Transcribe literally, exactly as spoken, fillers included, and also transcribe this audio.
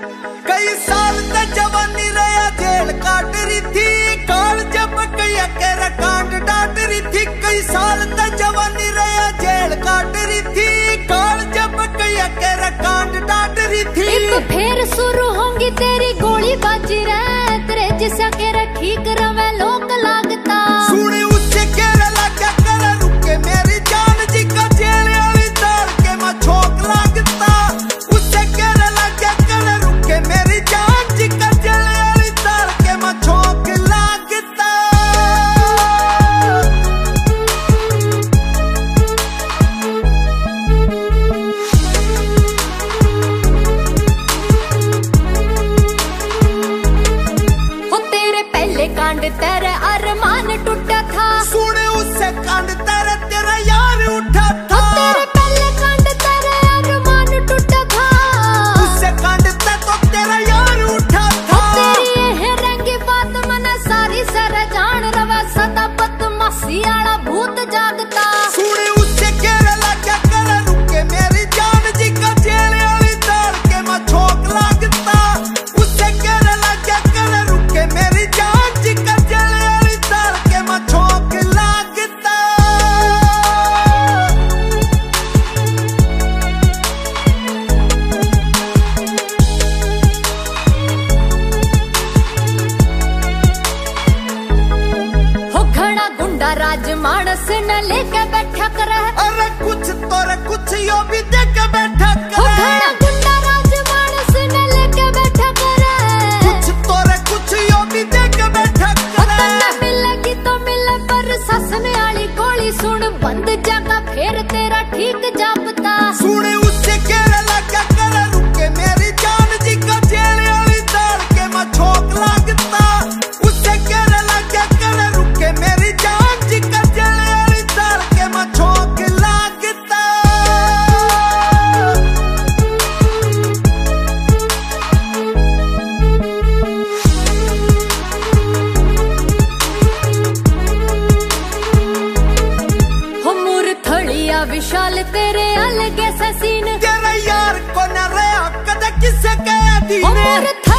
कई साल तक जवानी रहा जेल काट रही थी, काल जब कई अकेला कांड डांट रही थी। कई साल तक जवानी रहा जेल काट रही थी, काल जब कई अकेला कांड डांट रही थी। एक फिर शुरू होंगी तेरी गोली बाजी रे, तेरे जिसे केरा ठीक रवे लोग लागता। सुनी उससे केरा लगा कर रुके मेरी जान जी का जेल वाली तार के मैं छोक लागता। उससे केरा लगा कर रुके मेरी जान जी का जेल वाली तार के मैं छोक लागता। वो तेरे पहले कांड तेरे अरमान टूटा था। सुने उससे कांड तेरे तेरा यार उठा था। तेरे पहले कांड तेरे अरमान टूटा था। उससे कांड ते तो तेरा यार उठा था। तेरी ये रंगी बात मना सारी सर जान रवा सदा बदमाशी आला भूत जागता। सुने उससे केरा लगा कर रुके मेरी जान जी का जेल वाली तार के मैं छोक लागता। उससे केरा लगा कर रुके मेरी जान जी का जेल वाली तार के मैं छोक लागता। हो घड़ा गुंडा राज मानस न लेके बैठा करे। अरे कुछ तोरे कुछ यो भी देख बैठा हो करे। घड़ा गुंडा राज मानस न लेके बैठा करे। कुछ तोरे कुछ यो भी देख बैठा करे। तन्ने मिलेगी तो मिले पर ससने वाली गोली सुन बंद जगह फिर तेरा ठीक जापता। सुने उससे केरा लगा कर रुके मेरी जान जी का जेल वाली तार के मैं छोक लागता। उससे केरा लगा कर रुके मेरी जान जी का जेल वाली तार के मैं छोक लागता। हो मूर थड़िया विशाल तेरे अलग ससीन। तेरा यार को न रहा कद किसे कह दी हो मूर